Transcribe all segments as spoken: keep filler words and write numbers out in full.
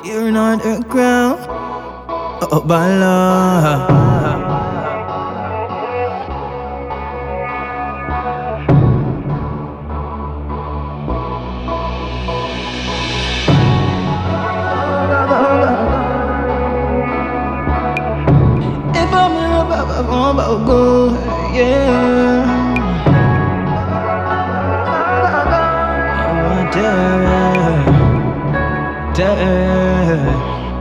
You're not a crown. Oh, Bala. If I'm in a baba, I'm about to go, yeah. Oh, damn, damn.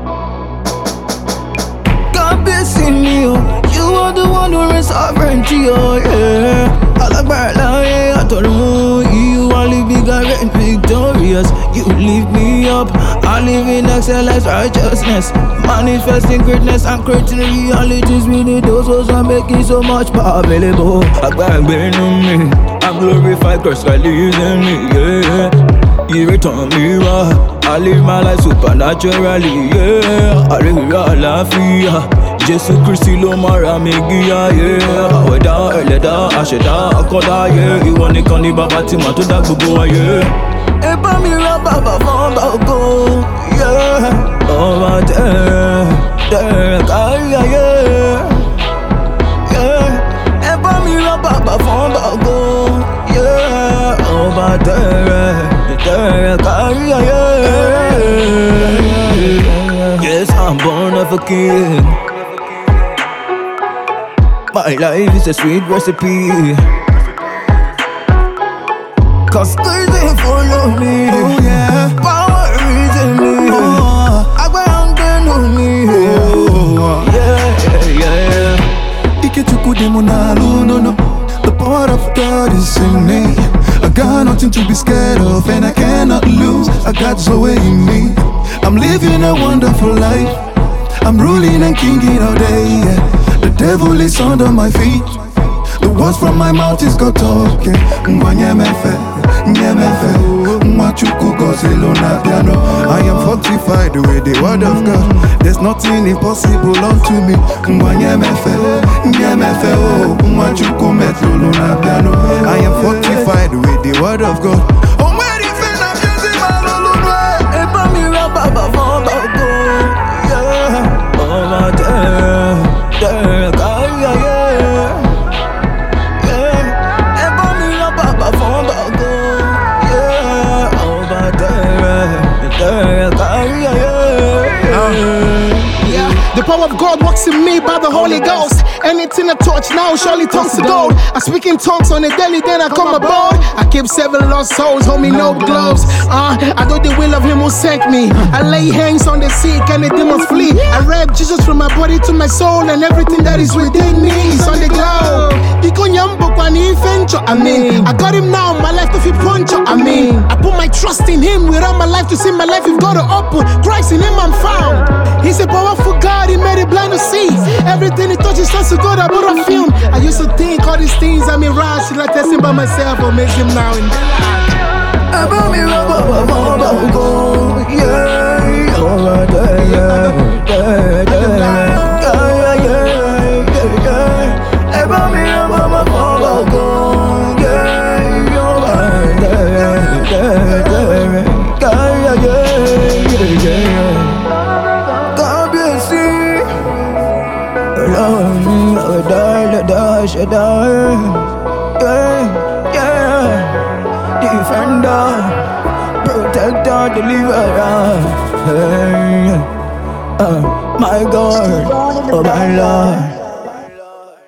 God blessing you, you are the one who is sovereignty, oh yeah. I like Barla, yeah, I told you, you are living great, victorious. You lift me up, I live in excellence, righteousness. Manifesting greatness and creating realities with the doses and making so much power available. I got burn on me, I glorify Christ while He's in me, yeah. He return me raw, I live my life supernaturally, yeah. I live real life, Jesus Christ ló mara mi gíga, yeah. Àwẹ̀dá ẹlẹ́dá àṣẹ̀dá akọ́dá, yeah. Ìwọ nìkan ni bàbá tí màá tó dá gbogbo ayé. Ẹ bá mi rán bàbá fún bàgò, yeah. Ọba tẹ̀ tẹ̀ kárí ayé, yeah. Ẹ bá mi rán bàbá fún bàgò, yeah. Ọba tẹ̀ tẹ̀ kárí ayé. Yes, I'm born of a king. My life is a sweet recipe, cause good they follow me. Oh yeah, power is in me. I go hungry know me. Oh yeah, yeah, yeah. Ikechuku demonalo, no no. The power of God is in me. I got nothing to be scared of, and I cannot lose. I got Zoe in me. I'm living a wonderful life. I'm ruling and kinging all day. Yeah. The devil is under my feet. The words from my mouth is God talking. I am fortified with the word of God. There's nothing impossible unto me. I am fortified with the word of God. The power of God works in me by the Holy Ghost. Anything I touch now surely turns to gold. I speak in tongues on a daily, then I come aboard. I keep seven lost souls, homie, no gloves. Uh, I do the will of Him who sent me. I lay hands on the sick and the demons flee. I rap Jesus from my body to my soul, and everything that is within me is on the globe. I mean, I got Him now, my life to feel poncho. I mean, I put my trust in Him, without my life to see my life, you've got to open. Christ in Him I'm found. He's a powerful God, He made it blind to see. Everything He touches turns to good, I put on film. I used to think all these things I mean rash, till I test Him by myself, or make Him now in yeah, yeah. Defender, protector, deliverer. Hey, uh, my God, oh my Lord.